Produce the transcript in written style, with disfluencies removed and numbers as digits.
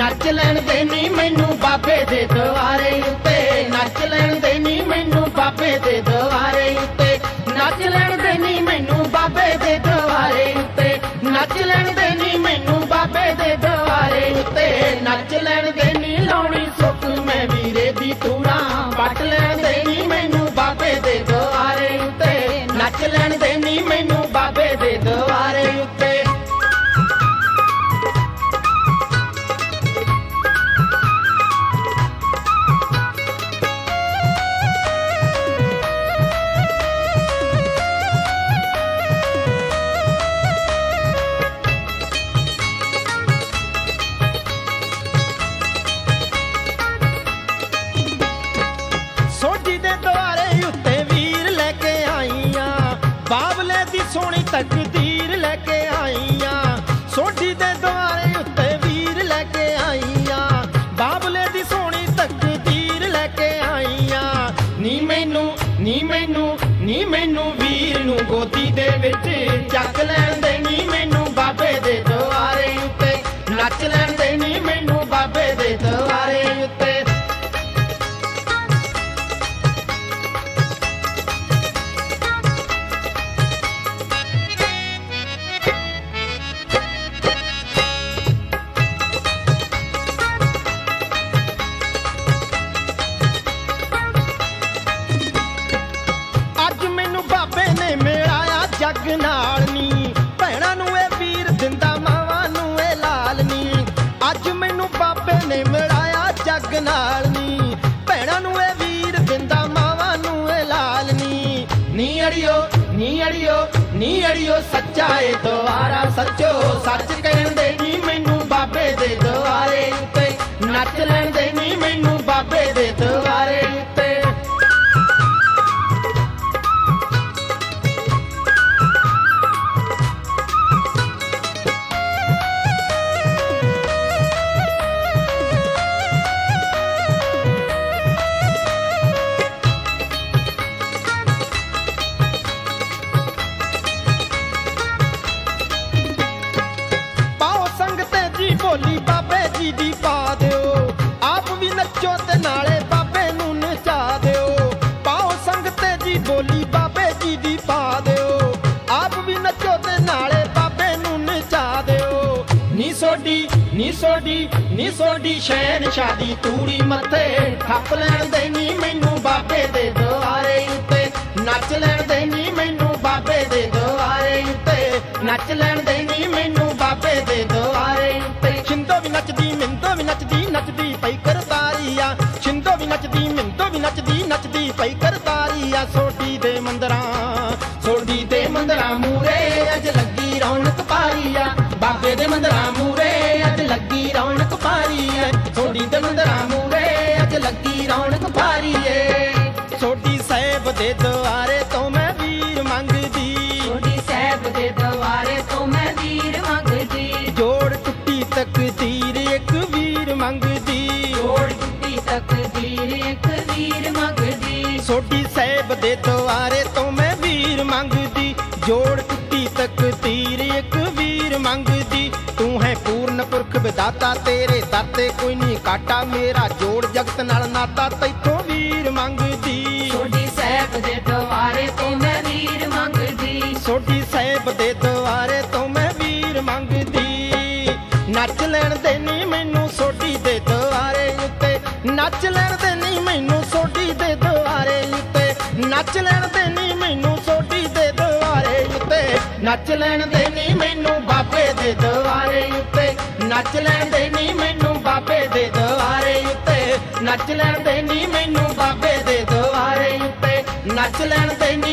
नच लैण दे नी मैनू बाबे दे दवारे उत्ते, नच लैण दे नी मैनू बाबे दे दवारे उत्ते, नच लैण दे नी मैनू बाबे दे दवारे उत्ते, नच लैण दे नी मैनू बाबे दे दवारे उत्ते, नच लैण दे नी लाउणी सुख मैं वीरे दी तूड़ा, पट लैण दे नी मैनू बाबे दे दवारे उत्ते, नच लैण दे नी मैनू बाबे दे दवारे उत्ते। सोढी दे द्वारे उत्ते वीर लैके आईयां, बाबले दी सोहनी तकदीर लैके आईयां। सोढी दे द्वारे उत्ते वीर लैके आईयां, बाबले दी सोहनी तकदीर लैके आईयां। नी मैनू नी मैनू नी मैनू वीर नू गोदी दे विच चक लैण दे, नी मैनू बाबे दे द्वारे उत्ते, नच लैण दे नी मैनू बाबे दे द्वारे उत्ते। बाबे ने मिलाया जग नाल नी, भैणां नूं ए वीर दिंदा मावां नूं ए लाल नी। अज मैनू बाबे ने मिलाया जग नाल नी, भैणां नूं ए वीर दिंदा मावां नूं ए लाल नी। नी अड़ियो नी अड़ियो नी अड़ियो सच्चा ए द्वारा सच्चो, सच कहण दे नी मैनू बाबे दे द्वारे उत्ते, नच लैण दे नी मैनू बाबे दे द्वारे उत्ते। बोली बाबे जी दी पा दिओ, आप भी नचो ते नाले बाबे नूं नचा दिओ। पाओ संगते जी बोली बाबे जी दी पा दिओ, आप भी नचो ते नाले बाबे नूं नचा दिओ। नी सोडी नी सोडी नी सोडी शैन शादी तूड़ी मथे, ठप लैण दे नी मैनू बाबे दे द्वारे उत्ते, नच लैण दे नी मैनू बाबे दे द्वारे उत्ते, नच लैण दे नी मैनू बाबे दे द्वारे उत्ते। छिंदो भी नचदी मिंदो भी नचदी, नचदी पई करतारिया, छिंदो भी नचदी मिंदो भी नचदी, नचदी पई करतारिया। सोढी दे मंदरां मूरे अज लगी रौनक पारिया, बाबे दे मंदरां मूरे अज लगी रौनक पारिया, सोढी दे मंदरां मूरे अज लगी रौनक पारिए। सोढी साहिब दे द्वारे तो मैं वीर मंगदी, सोढी साहिब दे द्वारे तो मैं वीर मंगदी, जोड़ टुट्टी तकदीर एक वीर मंगदी, जोड़ टुट्टी तकदीर एक वीर मंगदी। सोढी साहिब दे द्वारे तो मैं वीर मंगदी, जोड़ टुट्टी तकदीर एक वीर मंगदी। तू है पूर्ण पुरख विदाता, तेरे दर ते कोई नहीं काटा, मेरा जोड़ जगत नाल नाता, तैथों वीर मंगदी। सोढी साहिब दे द्वारे तो मैं वीर मंगदी, सोढी साहिब दे द्वारे तो मैं वीर मंगदी। नच लैण दे नी मैनू सोढी दे द्वारे उत्ते, नच लैण दे नी मैनू सोढी दे द्वारे उत्ते, नच लैण दे नी मैनू सोढी दे द्वारे उत्ते, नच लैण दे नी मैनू बाबे दे द्वारे उत्ते, नच लैण दे नी मैनू बाबे दे द्वारे उत्ते, नच लैण दे नी मैनू बाबे दे द्वारे उत्ते, नच लैण दे नी